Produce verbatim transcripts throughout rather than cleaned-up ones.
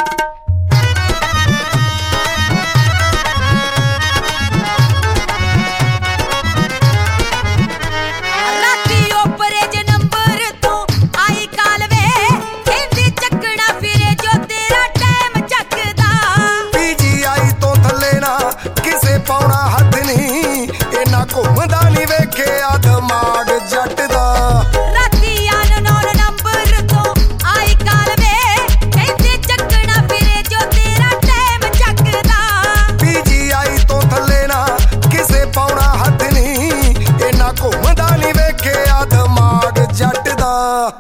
ਘੁੰਮਦਾ ਨੀ ਵੇਖਿਆ ਦਿਮਾਗ ਜੱਟ ਦਾ। ਰਾਤੀ ਅਨਨੋਨ ਨੰਬਰ ਤੋਂ ਆਈ ਕਾਲ ਵੇ, ਕਹਿੰਦੇ ਚੱਕਣਾ ਫਿਰੇ ਜੋ ਤੇਰਾ ਟਾਈਮ ਚੱਕਦਾ। ਪੀਜੀਆਈ ਤੋਂ ਥੱਲੇ ਨਾ ਕਿਸੇ ਪਾਉਣਾ ਹੱਥ ਨੀ, ਇਹਨਾਂ ਘੁੰਮਦਾ ਨੀ ਵੇਖਿਆ ਦਿਮਾਗ ਜੱਟ ਦਾ।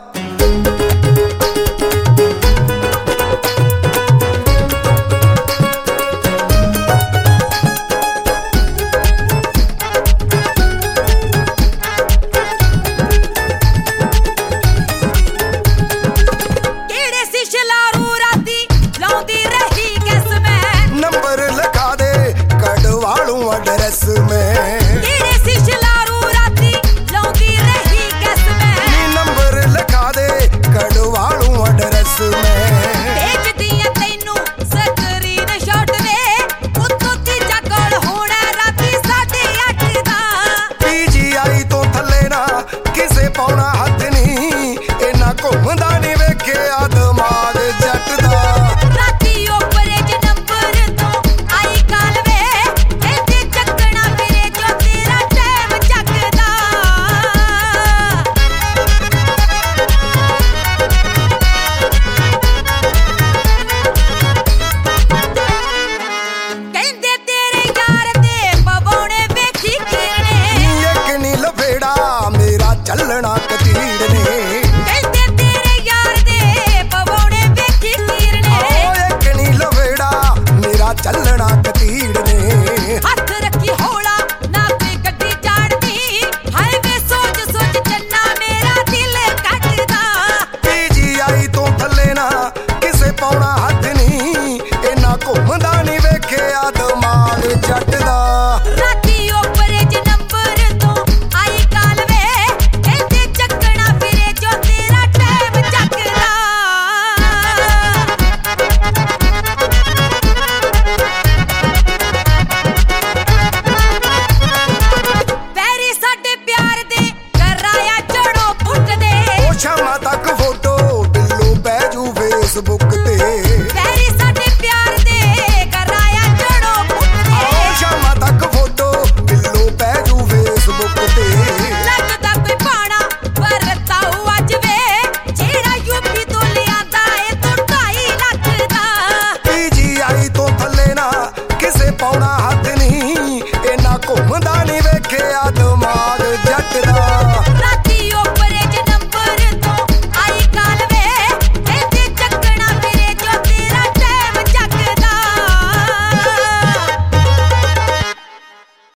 एड्रेस में तेरे सिशलारू राती लौंदी रही गैस में, नंबर लिखा दे कड़वालू एड्रेस में। भेज दिया तैनू स्क्रीन शॉट वे, उत्तों तीजा कॉल होना राती साढ़े अठ दा। पीजीआई तो थल्ले ना किसे पाउना हथ नी, इन्ना घुमदा नी वेखिया दिमाग जट दा। ਚੱਲਣਾ ਕਤੀੜ ਨੇ, ਕਹਿੰਦੇ ਤੇਰੇ ਯਾਰ ਦੇ ਪਵਾਉਣੇ ਵੇਖੀ ਤੀਰ ਨੇ। ਓ ਇੱਕ ਨੀ ਲਵੇੜਾ ਮੇਰਾ ਚੱਲਣਾ ਕਤੀੜ ਨੇ। ਹੱਥ ਰੱਖੀ ਹੌਲਾ ਨਾ ਕੋਈ ਗੱਡੀ ਜਾਣਦੀ, ਹਾਈਵੇ ਸੋਚ ਸੋਚ ਚੰਨਾ ਮੇਰਾ ਦਿਲ ਕੱਟਦਾ। ਪੀਜੀਆਈ ਤੋਂ ਥੱਲੇ ਨਾ ਕਿਸੇ ਪਾਉਣਾ ਹੱਥ ਨੀ, ਇਹਨਾਂ ਘੁੰਮਦਾ ਨੀ ਵੇਖਿਆ ਦਿਮਾਗ ਜੱਟ ਦਾ। शामां तक फोटो दिलों पै जू फेसबुक ते।